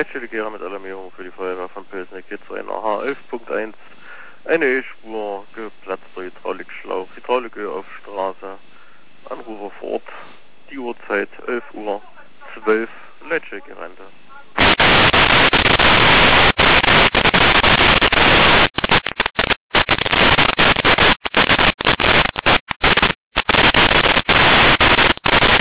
Leitstelle mit Alarmierung für die Feuerwehr von Pölsneck geht zu einer H11.1. Eine E-Spur, geplatzter Hydraulikschlauch, Hydrauliköl auf Straße. Anrufer vor Ort, die Uhrzeit 11:12 Uhr, Leitstelle Rente.